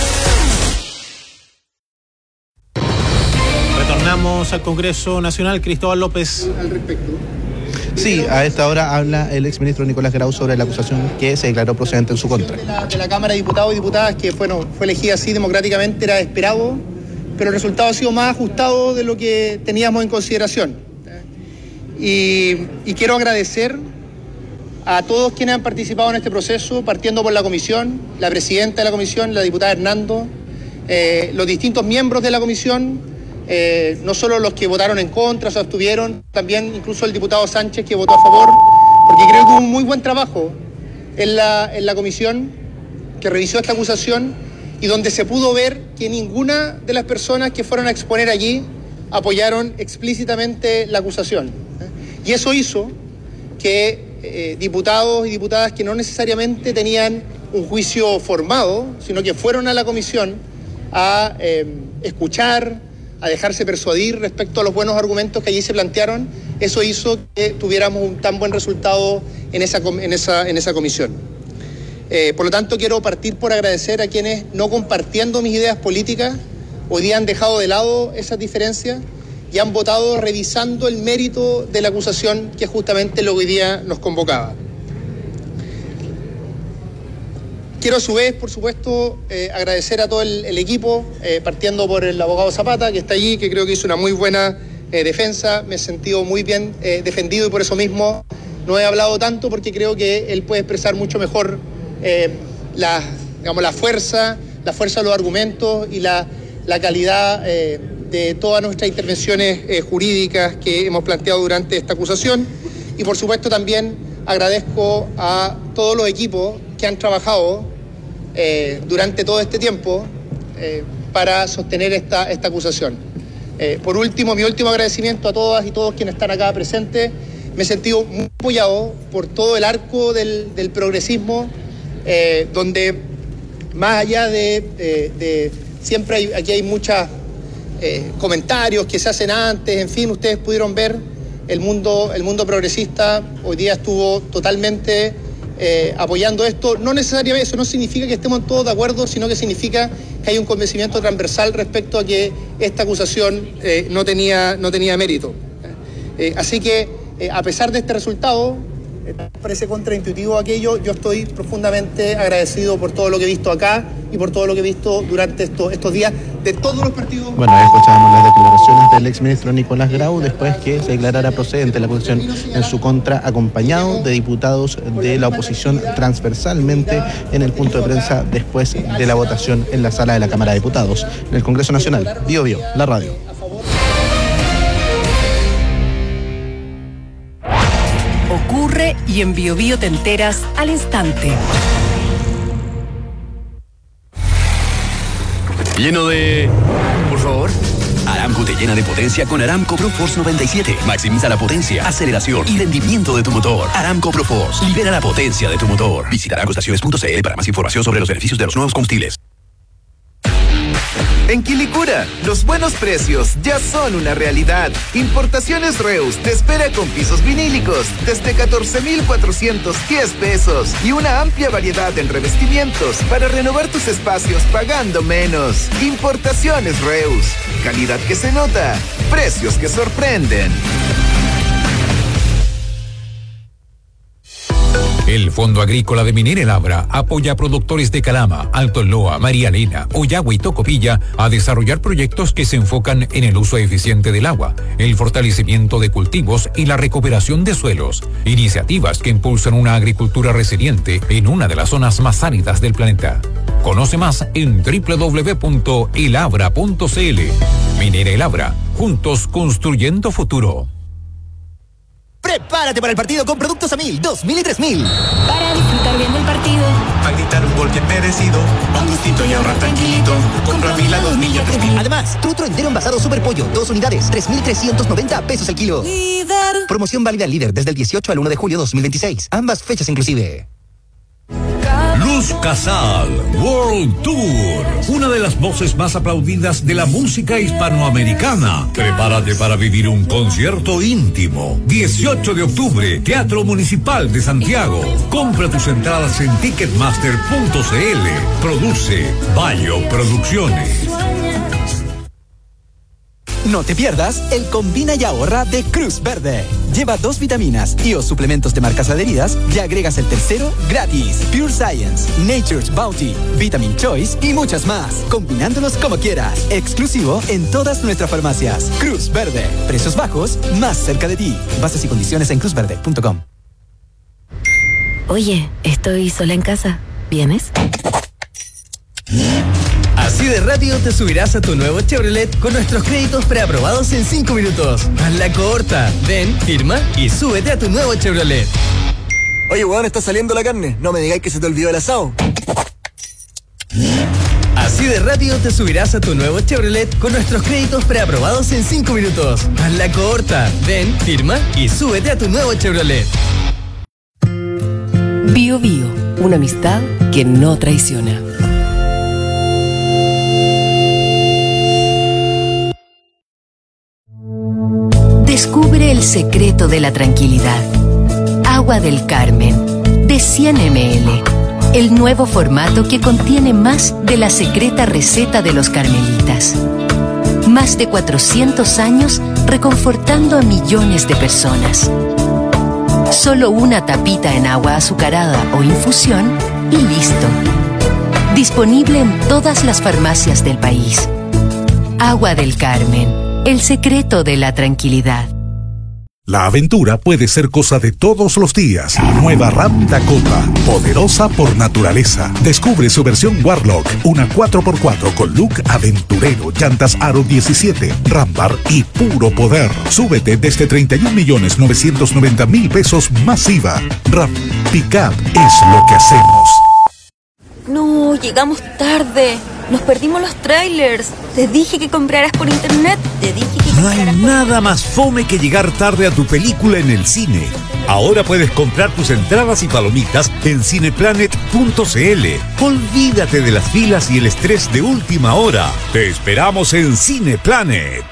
Retornamos al Congreso Nacional. Cristóbal López. Al respecto. Sí, a esta hora habla el exministro Nicolás Grau sobre la acusación que se declaró procedente en su contra. De la, de la Cámara de Diputados y Diputadas, que bueno, fue elegida así democráticamente, era esperado, pero el resultado ha sido más ajustado de lo que teníamos en consideración. Y, y quiero agradecer a todos quienes han participado en este proceso, partiendo por la comisión, la presidenta de la comisión, la diputada Hernando, eh, los distintos miembros de la comisión, Eh, no solo los que votaron en contra, se abstuvieron, también incluso el diputado Sánchez, que votó a favor, porque creo que hubo un muy buen trabajo en la, en la comisión que revisó esta acusación y donde se pudo ver que ninguna de las personas que fueron a exponer allí apoyaron explícitamente la acusación. Y eso hizo que eh, diputados y diputadas que no necesariamente tenían un juicio formado, sino que fueron a la comisión a eh, escuchar, a dejarse persuadir respecto a los buenos argumentos que allí se plantearon, eso hizo que tuviéramos un tan buen resultado en esa, en esa, en esa comisión. Eh, por lo tanto, quiero partir por agradecer a quienes, no compartiendo mis ideas políticas, hoy día han dejado de lado esas diferencias y han votado revisando el mérito de la acusación, que es justamente lo que hoy día nos convocaba. Quiero a su vez, por supuesto, eh, agradecer a todo el, el equipo, eh, partiendo por el abogado Zapata, que está allí, que creo que hizo una muy buena eh, defensa. Me he sentido muy bien eh, defendido y por eso mismo no he hablado tanto, porque creo que él puede expresar mucho mejor eh, la, digamos, la fuerza, la fuerza de los argumentos y la, la calidad eh, de todas nuestras intervenciones eh, jurídicas que hemos planteado durante esta acusación. Y por supuesto también agradezco a todos los equipos que han trabajado eh, durante todo este tiempo eh, para sostener esta, esta acusación. Eh, por último, mi último agradecimiento a todas y todos quienes están acá presentes. Me he sentido muy apoyado por todo el arco del, del progresismo, eh, donde más allá de, de, de siempre hay, aquí hay muchos eh, comentarios que se hacen antes, en fin, ustedes pudieron ver el mundo, el mundo progresista hoy día estuvo totalmente Eh, apoyando esto. No necesariamente, eso no significa que estemos todos de acuerdo, sino que significa que hay un convencimiento transversal respecto a que esta acusación eh, no tenía, no tenía mérito. Eh, así que, eh, a pesar de este resultado, eh, parece contraintuitivo aquello, yo estoy profundamente agradecido por todo lo que he visto acá y por todo lo que he visto durante esto, estos días de todos los partidos. Bueno, ahí escuchábamos las declaraciones del exministro Nicolás Grau después que se declarara procedente la acusación en su contra, acompañado de diputados de la oposición transversalmente en el punto de prensa después de la votación en la sala de la Cámara de Diputados. En el Congreso Nacional, Bio Bio, la radio. Ocurre y en Bio Bio te enteras al instante. Lleno de... Por favor. Aramco te llena de potencia con Aramco ProForce noventa y siete. Maximiza la potencia, aceleración y rendimiento de tu motor. Aramco ProForce. Libera la potencia de tu motor. Visita aramco estaciones punto c l para más información sobre los beneficios de los nuevos combustibles. En Quilicura, los buenos precios ya son una realidad. Importaciones Reus te espera con pisos vinílicos desde catorce mil cuatrocientos diez pesos y una amplia variedad en revestimientos para renovar tus espacios pagando menos. Importaciones Reus, calidad que se nota, precios que sorprenden. El Fondo Agrícola de Minera Labra apoya a productores de Calama, Alto Loa, María Elena, Oyagua y Tocopilla a desarrollar proyectos que se enfocan en el uso eficiente del agua, el fortalecimiento de cultivos y la recuperación de suelos. Iniciativas que impulsan una agricultura resiliente en una de las zonas más áridas del planeta. Conoce más en doble u doble u doble u punto elabra punto c l. Minera El Abra, juntos construyendo futuro. Prepárate para el partido con productos a mil, dos mil y tres mil. Para disfrutar bien del partido. Para gritar un gol bien merecido. Un gustito y ahorrar tranquilito. Compra mil a dos mil y a tres mil. Además, trutro entero envasado Super Pollo, dos unidades, tres mil trescientos noventa pesos el kilo. Líder. Promoción válida al Líder desde el dieciocho al uno de julio dos mil veintiséis. Ambas fechas inclusive. Luz Casal World Tour, una de las voces más aplaudidas de la música hispanoamericana. Prepárate para vivir un concierto íntimo. dieciocho de octubre, Teatro Municipal de Santiago. Compra tus entradas en ticketmaster punto c l. Produce Bayo Producciones. No te pierdas el Combina y Ahorra de Cruz Verde. Lleva dos vitaminas y o suplementos de marcas adheridas y agregas el tercero gratis. Pure Science, Nature's Bounty, Vitamin Choice y muchas más. Combinándolos como quieras. Exclusivo en todas nuestras farmacias. Cruz Verde. Precios bajos, más cerca de ti. Bases y condiciones en cruz verde punto com. Oye, estoy sola en casa. ¿Vienes? Así de rápido te subirás a tu nuevo Chevrolet con nuestros créditos preaprobados en cinco minutos. Hazla corta. Ven, firma y súbete a tu nuevo Chevrolet. Oye, weón, está saliendo la carne. No me digáis que se te olvidó el asado. Así de rápido te subirás a tu nuevo Chevrolet con nuestros créditos preaprobados en cinco minutos. Hazla corta. Ven, firma y súbete a tu nuevo Chevrolet. Bio Bio, una amistad que no traiciona. Descubre el secreto de la tranquilidad. Agua del Carmen, de cien mililitros. El nuevo formato que contiene más de la secreta receta de los carmelitas. Más de cuatrocientos años reconfortando a millones de personas. Solo una tapita en agua azucarada o infusión y listo. Disponible en todas las farmacias del país. Agua del Carmen. El secreto de la tranquilidad. La aventura puede ser cosa de todos los días. Nueva RAM Dakota, poderosa por naturaleza. Descubre su versión Warlock, una cuatro por cuatro con look aventurero, llantas Aro diecisiete, RAM bar y puro poder. Súbete desde treinta y un millones novecientos noventa mil pesos más I V A. RAM Pickup es lo que hacemos. No, llegamos tarde. Nos perdimos los trailers. Te dije que compraras por internet. Te dije que No hay nada más fome que llegar tarde a tu película en el cine. Ahora puedes comprar tus entradas y palomitas en cineplanet punto c l. Olvídate de las filas y el estrés de última hora. Te esperamos en Cineplanet.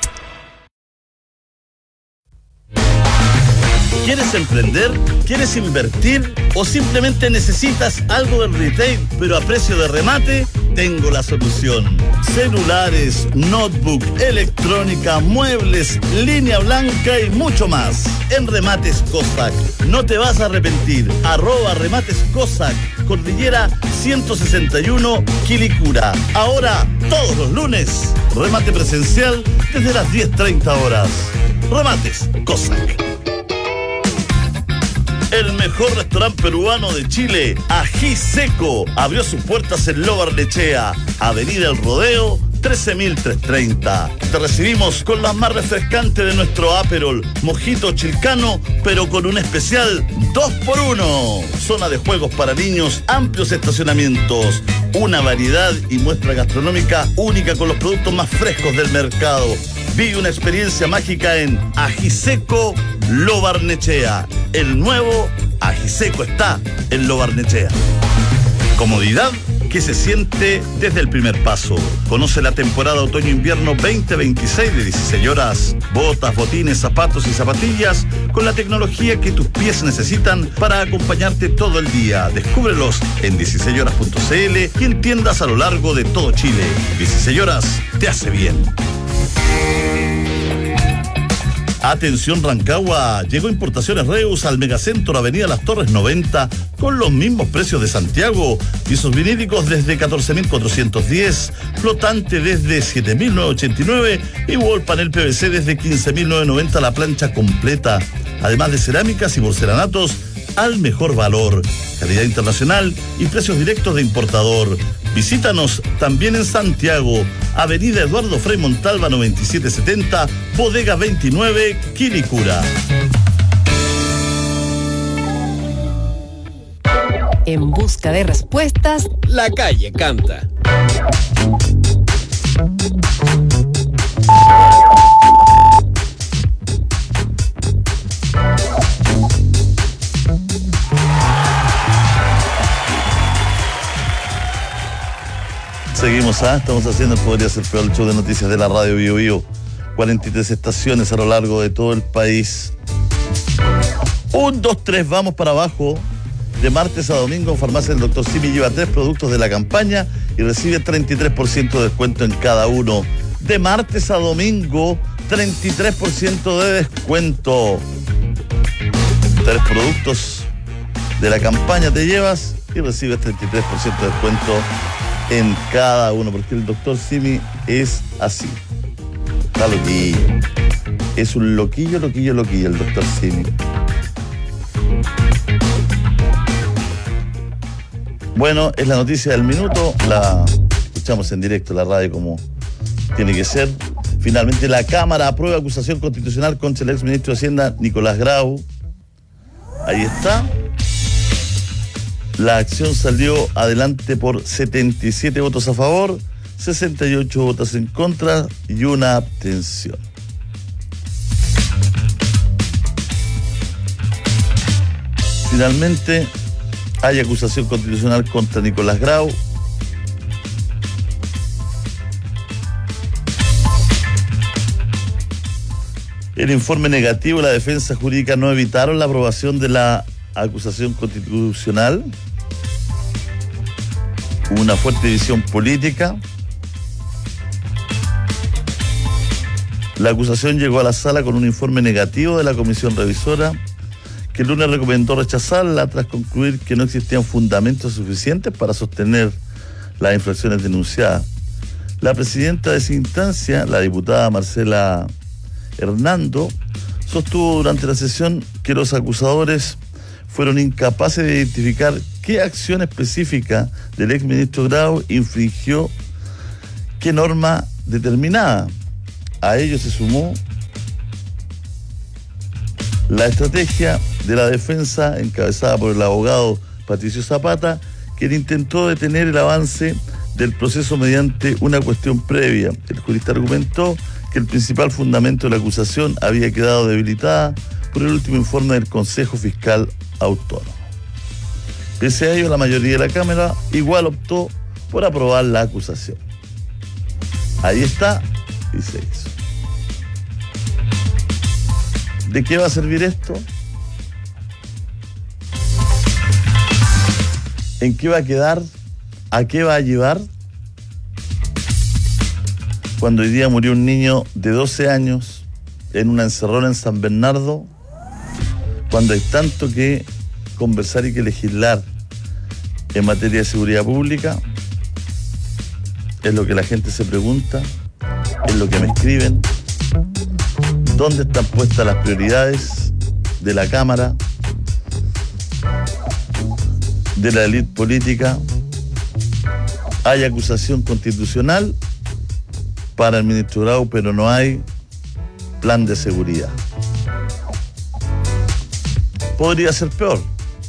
¿Quieres emprender? ¿Quieres invertir? ¿O simplemente necesitas algo en retail, pero a precio de remate? Tengo la solución. Celulares, notebook, electrónica, muebles, línea blanca y mucho más. En Remates Cossack. No te vas a arrepentir. Arroba Remates Cossack. Cordillera ciento sesenta y uno, Quilicura. Ahora, todos los lunes, remate presencial desde las diez treinta horas. Remates Cossack. El mejor restaurante peruano de Chile, Ají Seco, abrió sus puertas en Lo Barnechea, Avenida El Rodeo, trece mil trescientos treinta. Te recibimos con las más refrescantes de nuestro Aperol, mojito chilcano, pero con un especial dos por uno. Zona de juegos para niños, amplios estacionamientos, una variedad y muestra gastronómica única con los productos más frescos del mercado. Vive una experiencia mágica en Ají Seco Lo Barnechea. El nuevo Ají Seco está en Lo Barnechea. Comodidad que se siente desde el primer paso. Conoce la temporada otoño-invierno veinte veintiséis de dieciséis horas. Botas, botines, zapatos y zapatillas con la tecnología que tus pies necesitan para acompañarte todo el día. Descúbrelos en dieciséis horas punto c l y en tiendas a lo largo de todo Chile. dieciséis horas te hace bien. Atención Rancagua, llegó Importaciones Reus al Megacentro Avenida Las Torres noventa con los mismos precios de Santiago. Pisos vinílicos desde catorce mil cuatrocientos diez, flotante desde siete mil novecientos ochenta y nueve y wall panel P V C desde quince mil novecientos noventa la plancha completa. Además de cerámicas y porcelanatos al mejor valor, calidad internacional y precios directos de importador. Visítanos también en Santiago, Avenida Eduardo Frei Montalva noventa y siete setenta, Bodega veintinueve, Quilicura. En busca de respuestas, la calle canta. Seguimos, ¿ah? Estamos haciendo el Podría Ser Peor, el show de noticias de la radio Bio Bio. cuarenta y tres estaciones a lo largo de todo el país. Un, dos, tres, vamos para abajo. De martes a domingo, en Farmacia del Doctor Simi lleva tres productos de la campaña y recibe treinta y tres por ciento de descuento en cada uno. De martes a domingo, treinta y tres por ciento de descuento. Tres productos de la campaña te llevas y recibes treinta y tres por ciento de descuento en cada uno, porque el doctor Simi es así. Está loquillo. Es un loquillo, loquillo, loquillo el doctor Simi. Bueno, es la noticia del minuto. La escuchamos en directo en la radio como tiene que ser. Finalmente la Cámara aprueba acusación constitucional contra el exministro de Hacienda Nicolás Grau. Ahí está. La acción salió adelante por setenta y siete votos a favor, sesenta y ocho votos en contra y una abstención. Finalmente, hay acusación constitucional contra Nicolás Grau. El informe negativo y la defensa jurídica no evitaron la aprobación de la acusación constitucional. Hubo una fuerte división política. La acusación llegó a la sala con un informe negativo de la comisión revisora, que el lunes recomendó rechazarla tras concluir que no existían fundamentos suficientes para sostener las infracciones denunciadas. La presidenta de esa instancia, la diputada Marcela Hernando, sostuvo durante la sesión que los acusadores fueron incapaces de identificar qué acción específica del exministro Grau infringió qué norma determinada. A ello se sumó la estrategia de la defensa encabezada por el abogado Patricio Zapata, quien intentó detener el avance del proceso mediante una cuestión previa. El jurista argumentó que el principal fundamento de la acusación había quedado debilitada por el último informe del Consejo Fiscal Autónomo. Pese a ello, la mayoría de la Cámara igual optó por aprobar la acusación. Ahí está, y se hizo. ¿De qué va a servir esto? ¿En qué va a quedar? ¿A qué va a llevar? Cuando hoy día murió un niño de doce años en una encerrona en San Bernardo, cuando hay tanto que conversar y que legislar en materia de seguridad pública, es lo que la gente se pregunta, es lo que me escriben. ¿Dónde están puestas las prioridades de la Cámara, de la élite política? Hay acusación constitucional para el ministro Grau, pero no hay plan de seguridad. Podría ser peor.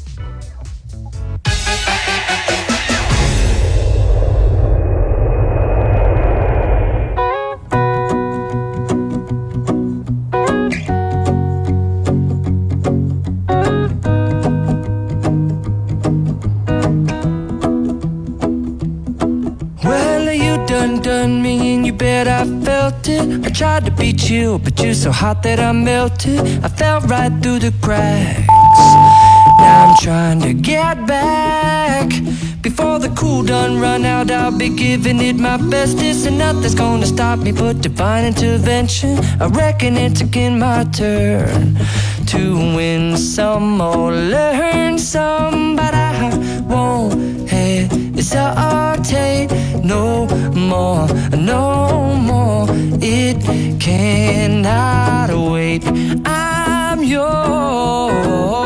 I tried to be chill, but you're so hot that I melted. I fell right through the cracks. Now I'm trying to get back. Before the cool done run out, I'll be giving it my bestest, and nothing's gonna stop me but divine intervention. I reckon it's again my turn to win some or learn some, but I won't hesitate no more, no more. It cannot wait. I'm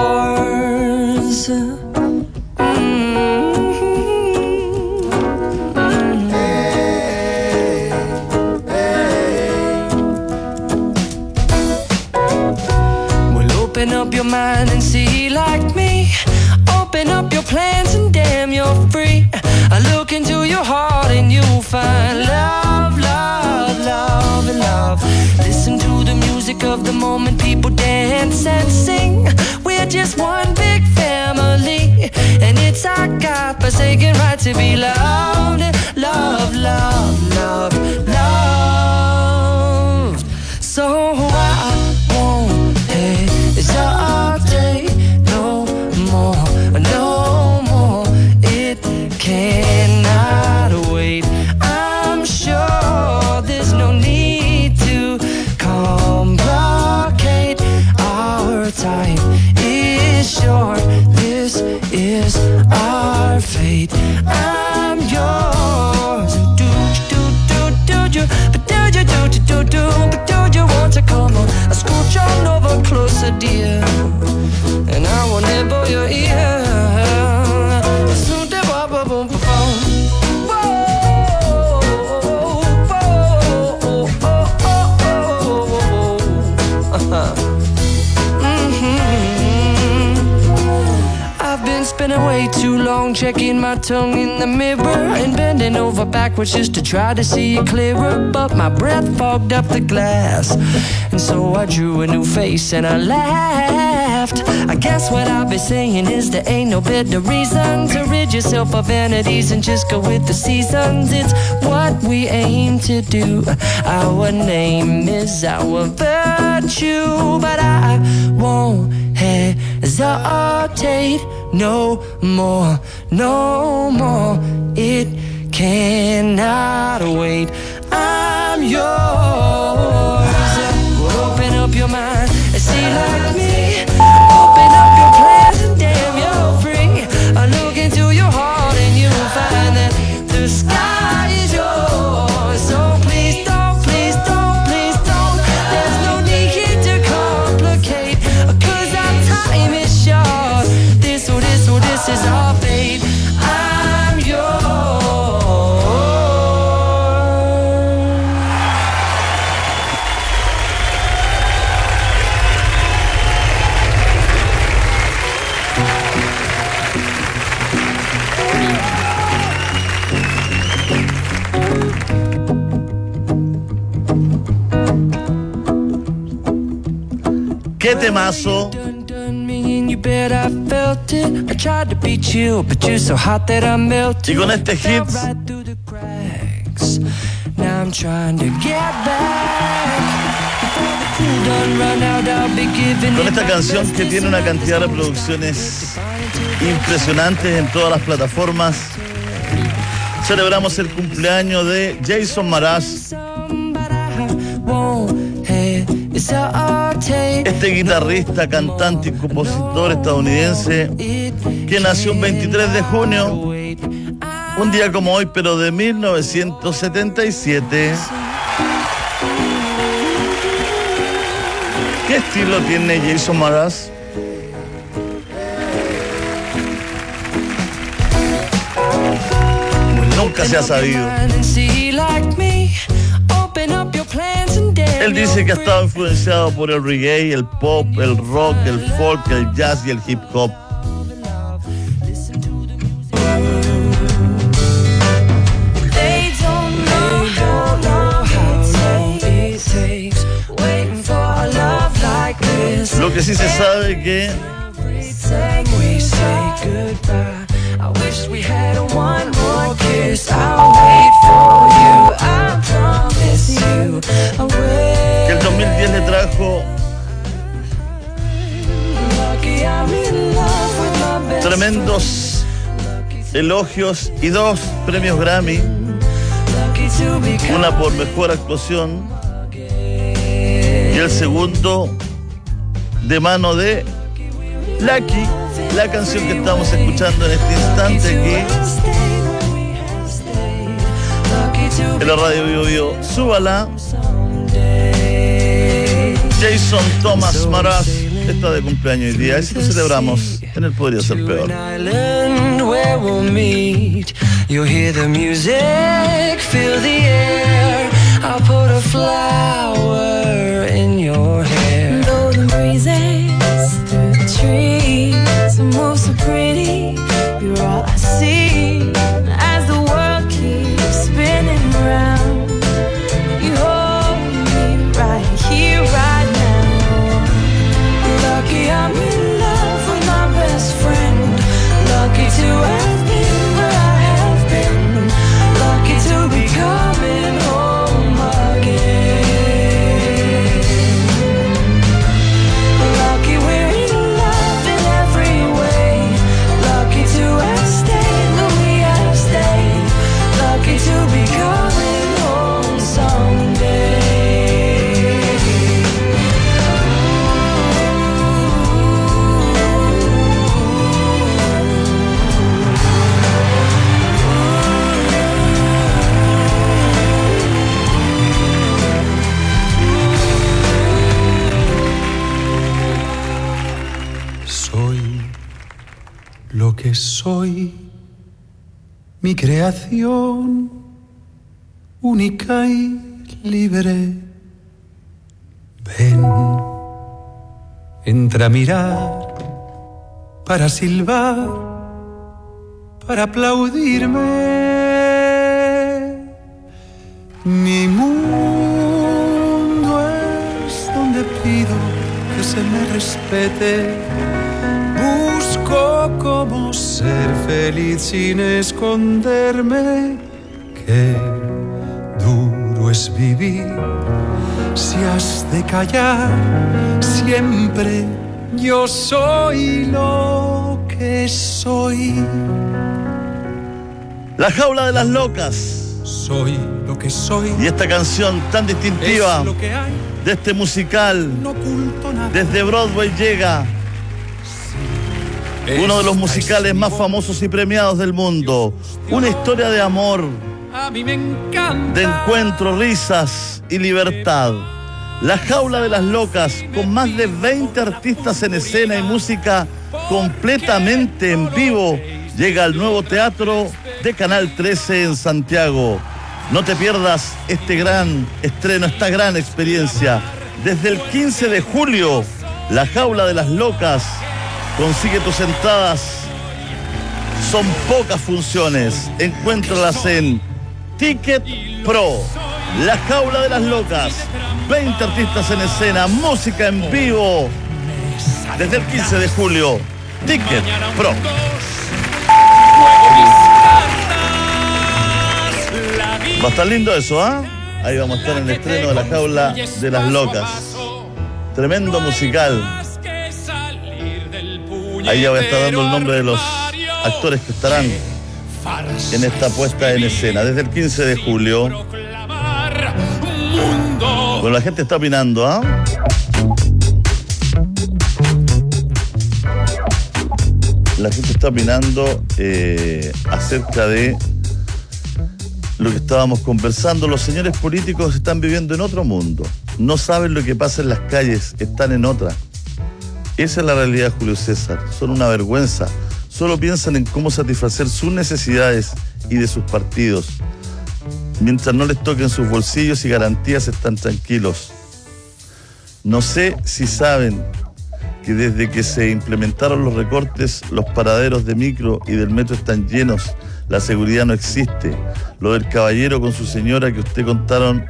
yours. Mm-hmm. up your mind and see like me. Open up your plans and damn, you're free. I look into your heart and you'll find love, love, love, and love. Listen to the music of the moment, people dance and sing. We're just one big family, and it's our God-forsaken right to be loved. Love, love, love, love. So I won't hesitate no more, no more. It cannot wait. I'm sure there's no need to complicate. Our time is short. This is our fate. I'm yours. Do do do do do, but do you do do do do, but do you want to come on? I scooch on over closer, dear, and I will nibble your ear. Soon to bop bop bop bop. Spending way too long checking my tongue in the mirror and bending over backwards just to try to see it clearer. But my breath fogged up the glass, and so I drew a new face and I laughed. I guess what I'll be saying is there ain't no better reason to rid yourself of vanities and just go with the seasons. It's what we aim to do. Our name is our virtue, but I won't hesitate no more, no more. It cannot wait. I'm yours. Open up your mind and see like me. Open up your plans and damn, you're free. I look into your heart and you'll find that the sky is yours. So please don't, please don't, please don't. There's no need to complicate, 'cause our time is short. This or this or this is our fate. I'm yours. ¡Qué temazo! Y con este hit con esta canción que tiene una cantidad de reproducciones impresionantes en todas las plataformas, celebramos el cumpleaños de Jason Mraz, este guitarrista, cantante y compositor estadounidense que nació un veintitrés de junio, un día como hoy, pero de mil novecientos setenta y siete. ¿Qué estilo tiene Jason Mraz? Nunca se ha sabido. Él dice que ha estado influenciado por el reggae, el pop, el rock, el folk, el jazz y el hip hop. Lo que sí se sabe que que el dos mil diez le trajo tremendos elogios y dos premios Grammy, una por mejor actuación y el segundo de mano de Lucky, la canción que estamos escuchando en este instante aquí en la radio Bio Bio. Súbala. Jason Thomas Mraz está de cumpleaños hoy día. Eso lo celebramos en el Podría Ser Peor. You'll hear the music, feel the air. I'll put a flower in your hair. Though the breezes through que soy, mi creación única y libre. Ven, entra a mirar, para silbar, para aplaudirme. Mi mundo es donde pido que se me respete. Busco cómo ser feliz sin esconderme. Qué duro es vivir si has de callar. Siempre yo soy lo que soy. La jaula de las locas. Soy lo que soy. Y esta canción tan distintiva de este musical, no oculto nada. Desde Broadway llega uno de los musicales más famosos y premiados del mundo. Una historia de amor, A mí me encanta. de encuentro, risas y libertad. La jaula de las locas, con más de veinte artistas en escena y música completamente en vivo, llega al nuevo teatro de Canal trece en Santiago. No te pierdas este gran estreno, esta gran experiencia. Desde el quince de julio, La Jaula de las Locas. Consigue tus entradas. Son pocas funciones. Encuéntralas en Ticket Pro. La Jaula de las Locas. veinte artistas en escena, música en vivo. Desde el quince de julio, Ticket Pro. Va a estar lindo eso, ¿ah? ¿eh? Ahí vamos a estar en el estreno de La Jaula de las Locas. Tremendo musical. Ahí ya voy a estar dando el nombre de los actores que estarán en esta puesta en escena. Desde el quince de julio. Bueno, la gente está opinando, ¿ah? ¿eh? La gente está opinando eh, acerca de lo que estábamos conversando. Los señores políticos están viviendo en otro mundo. No saben lo que pasa en las calles, están en otra. Esa es la realidad, Julio César. Son una vergüenza. Solo piensan en cómo satisfacer sus necesidades y de sus partidos. Mientras no les toquen sus bolsillos y garantías, están tranquilos. No sé si saben que desde que se implementaron los recortes, los paraderos de micro y del metro están llenos. La seguridad no existe. Lo del caballero con su señora que usted contaron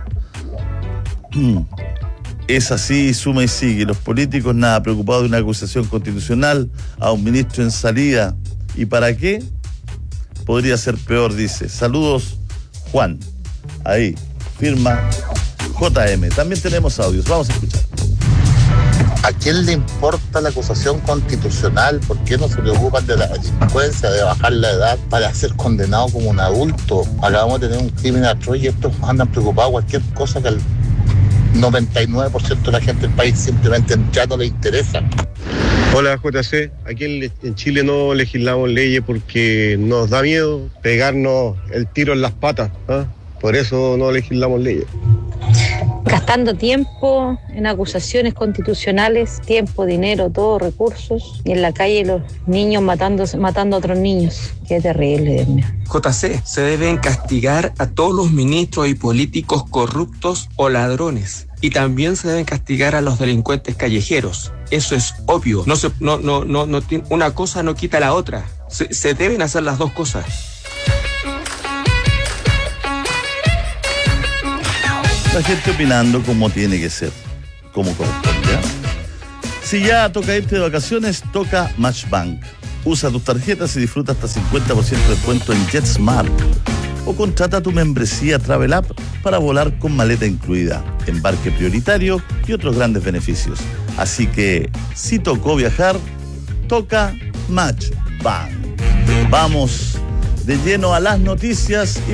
es así, suma y sigue. Los políticos nada preocupados de una acusación constitucional a un ministro en salida. ¿Y para qué? Podría ser peor, dice. Saludos, Juan. Ahí, firma J M. También tenemos audios, vamos a escuchar. ¿A quién le importa la acusación constitucional? ¿Por qué no se preocupan de la delincuencia, de bajar la edad para ser condenado como un adulto? Acabamos de tener un crimen atroz y estos andan preocupados cualquier cosa que al noventa y nueve por ciento de la gente del país simplemente ya no le interesa. Hola J C, aquí en, en Chile no legislamos leyes porque nos da miedo pegarnos el tiro en las patas, ¿eh? Por eso no legislamos leyes. Gastando tiempo en acusaciones constitucionales, tiempo, dinero, todo, recursos, y en la calle los niños matando, matando a otros niños. Qué terrible, Dios mío. J C, se deben castigar a todos los ministros y políticos corruptos o ladrones. Y también se deben castigar a los delincuentes callejeros. Eso es obvio. No se, no, no, no, no, una cosa no quita la otra. Se, se deben hacer las dos cosas. La gente opinando como tiene que ser, como corresponde. Si ya toca irte de vacaciones, toca Matchbank. Usa tus tarjetas y disfruta hasta cincuenta por ciento de descuento en JetSmart. O contrata tu membresía Travel App para volar con maleta incluida, embarque prioritario y otros grandes beneficios. Así que, si tocó viajar, toca Matchbank. Vamos de lleno a las noticias. Y